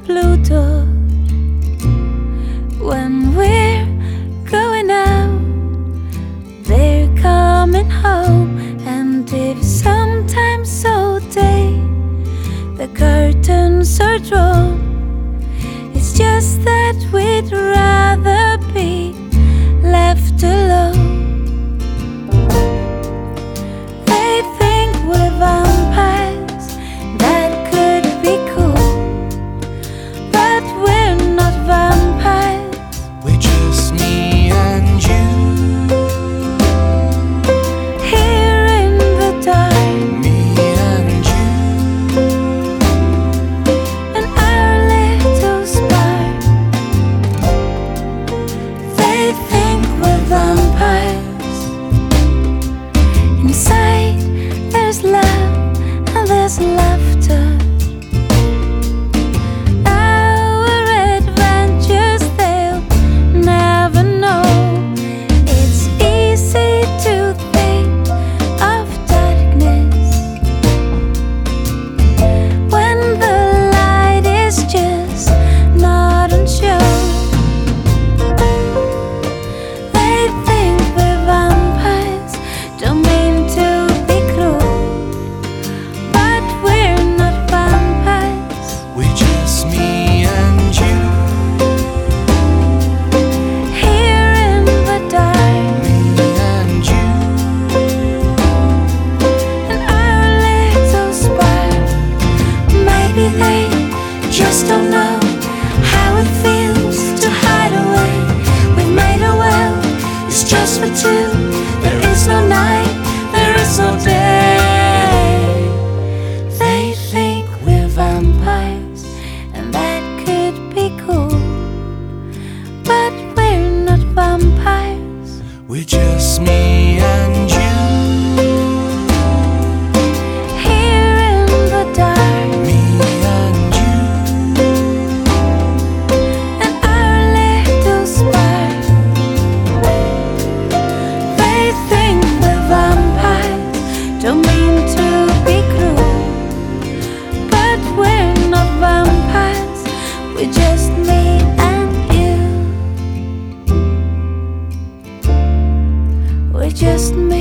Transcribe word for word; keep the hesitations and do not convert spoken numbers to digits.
Pluto. When we're going out, they're coming home. And if sometimes all day the curtains are drawn, it's just that we'd rather be left alone. They think we're vampires, that could be cool, but we're not vampires. We're just me and you, Here in the dark, me and you. and our little spark. They think we're vampires. Inside there's love and there's laughter. Our adventures they'll never know. It's easy to think of darkness when the light is just not on show. They think we're vampires, don't mean to be cruel, but we're not vampires. We're just me and you, Here in the dark, me and you. and our little spark. Maybe they just don't know how it feels to hide away. We've made a well, it's just for two. There is no night, there is no day. They think we're vampires, and that could be cool, but we're not vampires. We're just me and you, Here in the dark, me and you. and our little spark. They think we're vampires, don't mean to be cruel, but we're not vampires. We're just me and you. We're just me